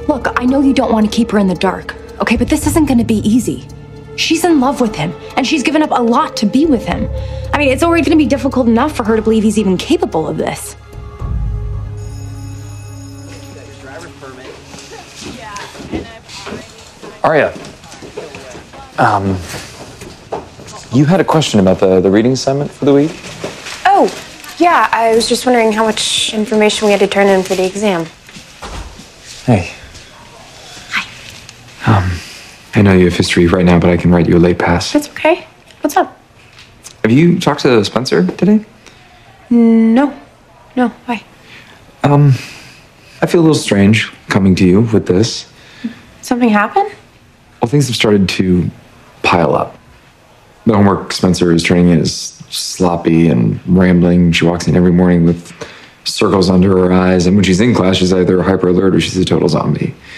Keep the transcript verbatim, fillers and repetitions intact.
Look, I know you don't want to keep her in the dark, okay, but this isn't going to be easy. She's in love with him, and she's given up a lot to be with him. I mean, it's already going to be difficult enough for her to believe he's even capable of this. Aria, um, you had a question about the, the reading assignment for the week? Oh, yeah, I was just wondering how much information we had to turn in for the exam. Hey. Hi. Um, I know you have history right now, but I can write you a late pass. That's okay. What's up? Have you talked to Spencer today? No. No, why? Um, I feel a little strange coming to you with this. Something happened? Well, things have started to pile up. The homework Spencer is turning in is sloppy and rambling. She walks in every morning with circles under her eyes, and when she's in class, she's either hyper alert or she's a total zombie.